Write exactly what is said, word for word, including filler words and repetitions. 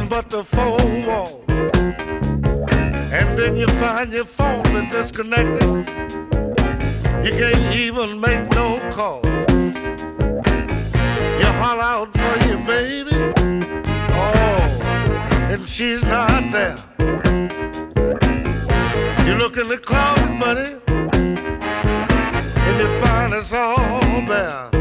but the four walls. And then you find your phone is disconnected. You can't even make no call. You holler out for your baby. Oh, and she's not there. You look in the closet, buddy, and you find it's all bare.